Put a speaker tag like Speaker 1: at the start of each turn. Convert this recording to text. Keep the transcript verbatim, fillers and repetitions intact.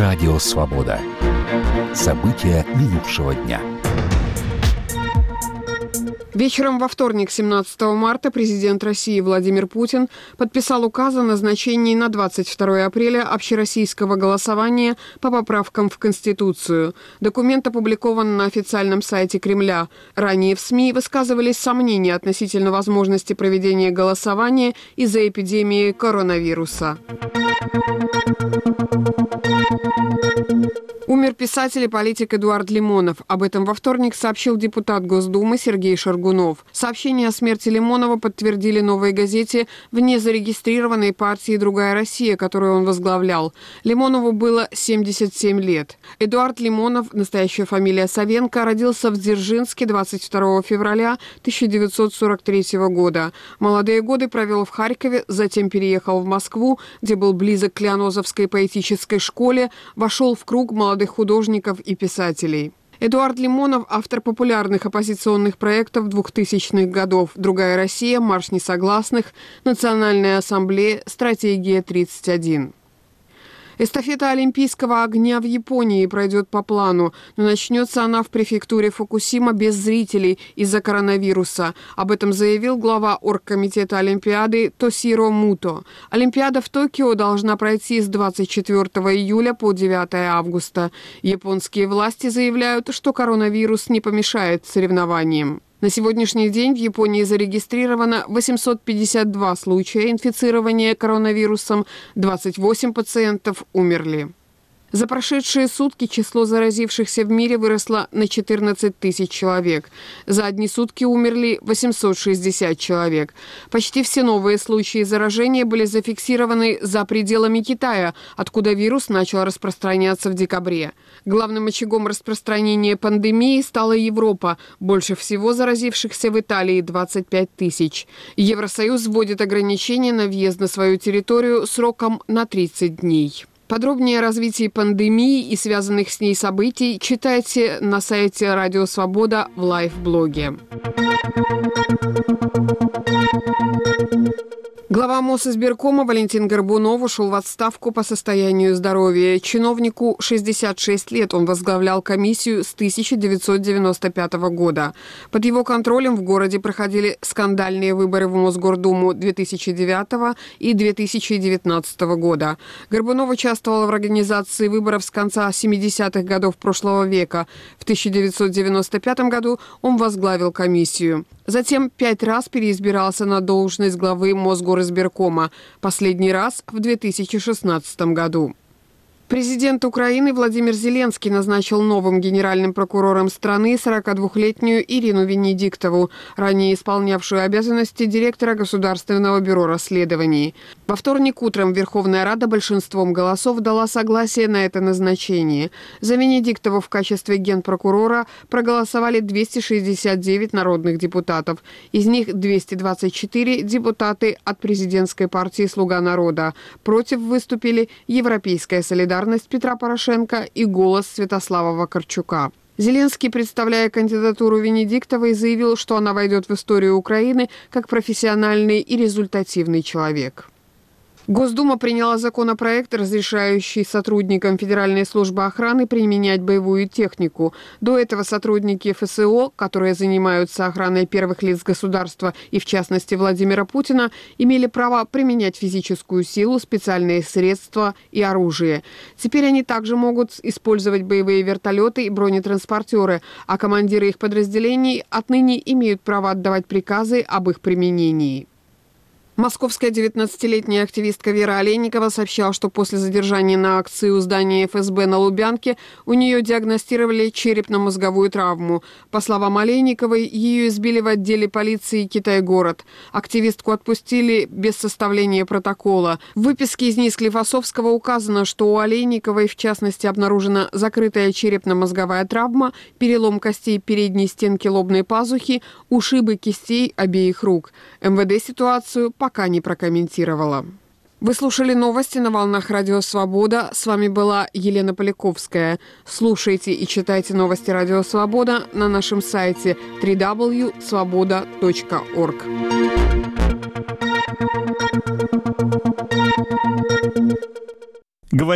Speaker 1: Радио «Свобода». События минувшего дня.
Speaker 2: Вечером во вторник, семнадцатого марта, президент России Владимир Путин подписал указ о назначении на двадцать второе апреля общероссийского голосования по поправкам в Конституцию. Документ опубликован на официальном сайте Кремля. Ранее в СМИ высказывались сомнения относительно возможности проведения голосования из-за эпидемии коронавируса. Умер писатель и политик Эдуард Лимонов. Об этом во вторник сообщил депутат Госдумы Сергей Шаргунов. Сообщение о смерти Лимонова подтвердили «Новой газете» в незарегистрированной партии «Другая Россия», которую он возглавлял. Лимонову было семьдесят семь лет. Эдуард Лимонов, настоящая фамилия Савенко, родился в Дзержинске двадцать второго февраля тысяча девятьсот сорок третьего года. Молодые годы провел в Харькове, затем переехал в Москву, где был близок к Лианозовской поэтической школе, вошел в круг молодых художников и писателей. Эдуард Лимонов – автор популярных оппозиционных проектов двухтысячных годов «Другая Россия», «Марш несогласных», «Национальная ассамблея», «Стратегия тридцать один». Эстафета Олимпийского огня в Японии пройдет по плану, но начнется она в префектуре Фукусима без зрителей из-за коронавируса. Об этом заявил глава оргкомитета Олимпиады Тосиро Муто. Олимпиада в Токио должна пройти с двадцать четвёртого июля по девятого августа. Японские власти заявляют, что коронавирус не помешает соревнованиям. На сегодняшний день в Японии зарегистрировано восемьсот пятьдесят два случая инфицирования коронавирусом, двадцать восемь пациентов умерли. За прошедшие сутки число заразившихся в мире выросло на четырнадцать тысяч человек. За одни сутки умерли восемьсот шестьдесят человек. Почти все новые случаи заражения были зафиксированы за пределами Китая, откуда вирус начал распространяться в декабре. Главным очагом распространения пандемии стала Европа. Больше всего заразившихся в Италии – двадцать пять тысяч. Евросоюз вводит ограничения на въезд на свою территорию сроком на тридцать дней. Подробнее о развитии пандемии и связанных с ней событий читайте на сайте Радио Свобода в лайв-блоге. Глава Мосизбиркома Валентин Горбунов ушел в отставку по состоянию здоровья. Чиновнику шестьдесят шесть лет, он возглавлял комиссию с тысяча девятьсот девяносто пятого года. Под его контролем в городе проходили скандальные выборы в Мосгордуму две тысячи девятого и две тысячи девятнадцатого года. Горбунов участвовал в организации выборов с конца семидесятых годов прошлого века. В тысяча девятьсот девяносто пятом году он возглавил комиссию. Затем пять раз переизбирался на должность главы Мосгоризбиркома, последний раз в две тысячи шестнадцатом году. Президент Украины Владимир Зеленский назначил новым генеральным прокурором страны сорокадвухлетнюю Ирину Венедиктову, ранее исполнявшую обязанности директора Государственного бюро расследований. Во вторник утром Верховная Рада большинством голосов дала согласие на это назначение. За Венедиктову в качестве генпрокурора проголосовали двести шестьдесят девять народных депутатов. Из них двести двадцать четыре депутаты от президентской партии «Слуга народа». Против выступили Европейская солидарность Петра Порошенко и «Голос» Святослава Вакарчука. Зеленский, представляя кандидатуру Венедиктовой, заявил, что она войдет в историю Украины как профессиональный и результативный человек. Госдума приняла законопроект, разрешающий сотрудникам Федеральной службы охраны применять боевую технику. До этого сотрудники эф эс о, которые занимаются охраной первых лиц государства и, в частности, Владимира Путина, имели право применять физическую силу, специальные средства и оружие. Теперь они также могут использовать боевые вертолеты и бронетранспортеры, а командиры их подразделений отныне имеют право отдавать приказы об их применении. Московская девятнадцатилетняя активистка Вера Олейникова сообщала, что после задержания на акции у здания эф эс бэ на Лубянке у нее диагностировали черепно-мозговую травму. По словам Олейниковой, ее избили в отделе полиции Китай-город. Активистку отпустили без составления протокола. В выписке из НИИ Склифосовского указано, что у Олейниковой, в частности, обнаружена закрытая черепно-мозговая травма, перелом костей передней стенки лобной пазухи, ушибы кистей обеих рук. эм вэ дэ ситуацию пока пока не прокомментировала. Вы слушали новости на волнах Радио Свобода. С вами была Елена Поляковская. Слушайте и читайте новости Радио Свобода на нашем сайте дабл ю дабл ю дабл ю точка свобода точка орг.